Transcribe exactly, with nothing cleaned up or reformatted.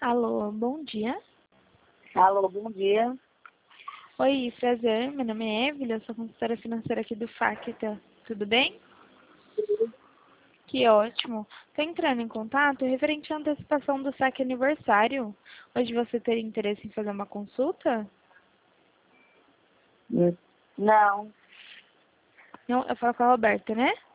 Alô, bom dia. Alô, bom dia. Oi, prazer. Meu nome é Evelyn, eu sou consultora financeira aqui do Facta. Tudo bem? Que ótimo. Estou entrando em contato referente à antecipação do saque aniversário. Hoje você teria interesse em fazer uma consulta? Hum, Não, Não, eu falo com a Roberta, né?